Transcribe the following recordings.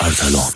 اردلان.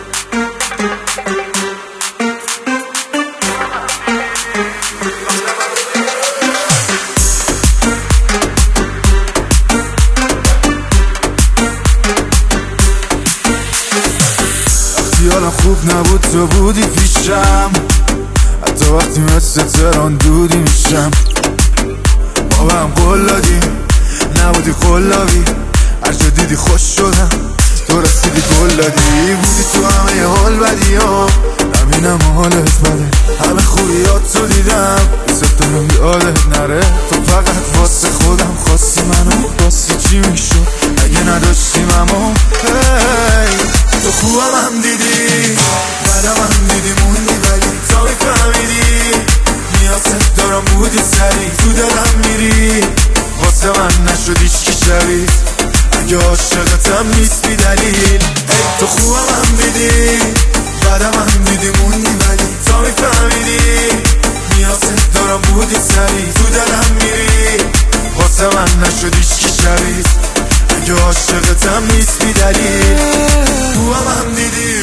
وقتی حالم خوب نبود تو بودی پیشم، حتی وقتی مثل تران دودی میشم. ما به هم قول دادیم نبودی قلابی، هر جا دیدی خوش شدم تو رسیدی گل دادی. بودی تو همه حال بدی ها، نبینم حالت بده، همه خوبیات تو دیدم دوست دارم یادت نره. تو فقط واسه خودم خواستی منو، واسه چی میشد اگه نداشتیم اما تو خوبم هم دیدی بعدم هم دیدی موندی، ولی تا میفهمیدی نیازت دارم بودی سری تو دلم میری، واسه من نشد هیچکی شبیه اگه عاشقتم نیست بی دلیل. تو خوبم هم دیدی بعدم هم دیدی موندی، ولی تا میفهمیدی نیازت دارم بودی سری تو دلم میری، واسه من نشد هیچکی شبیه اگه عاشقتم نیست بی دلیل. خوبم هم دیدی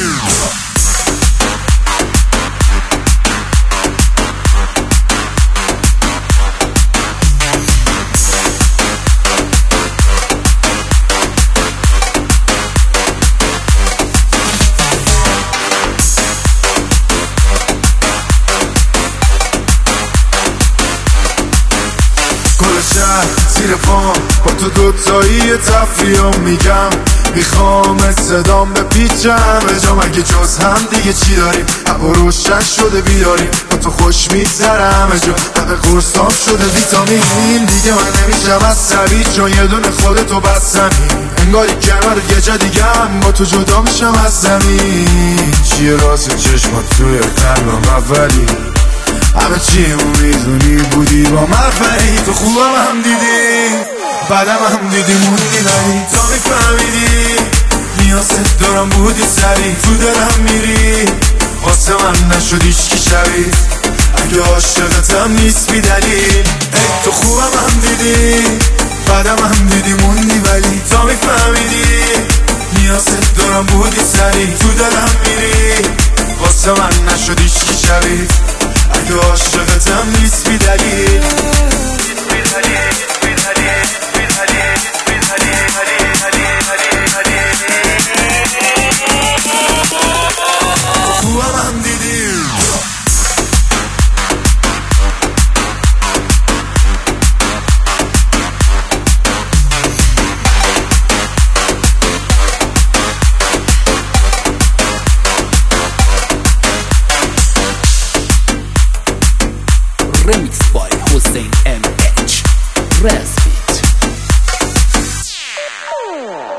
زیر پام با تو دوتایی تفریحم میگم، میخوام صدام بپیچم به جا، مگه جز هم دیگه چی داریم؟ هوا روشن شده بیداریم با تو خوش میگذرم جا، همه قرصام شده ویتامین، دیگه من نمیشم عصبی چون یه دونه خودتو بستمی، انگاری کنار یه جا دیگه هم با تو جدا میشم از زمین. چیه راست چشمات توی قلبم اولی، همه چیمو میدونی بودی با مفری. تو خوبم هم دیدی بعدم هم دیدی موندی، ولی تا میفهمیدی نیازت دارم بودی سری تو دلم میری، واسه من نشد هیچکی شبیه اگه عاشقتم نیست بی دلیل. تو خوبم هم دیدی بعدم هم دیدی موندی، ولی تا میفهمیدی نیازت دارم بودی سری تو دلم میری، واسه من نشد هیچکی شبیه اگه عاشقتم نیست بی دلیل. خوبم هم دیدی Remixed by Hussein MH. Respect.